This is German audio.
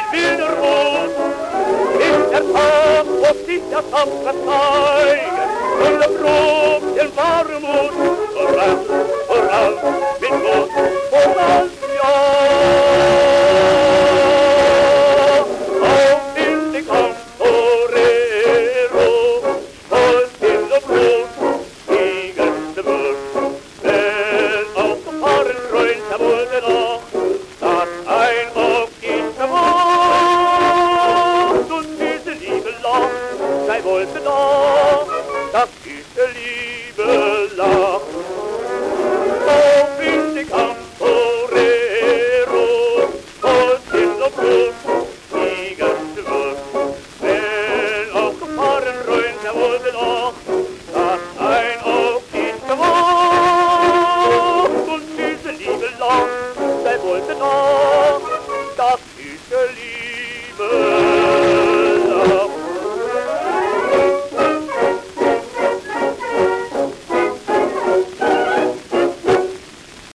in wilder Mut. Ist der Tag, wo sich das Tapfer zeigen, und der Brot den wahren Mut. Voran, mit Mut, voran, ja. Auf in den Kampf, Torero, und in der Brot, gegen den Mut. Wenn auf dem Fahren freut, da wurde noch, dass ein Aufgibt macht, und diese Liebe lacht, sei wollte da, das ist der Liebe lacht.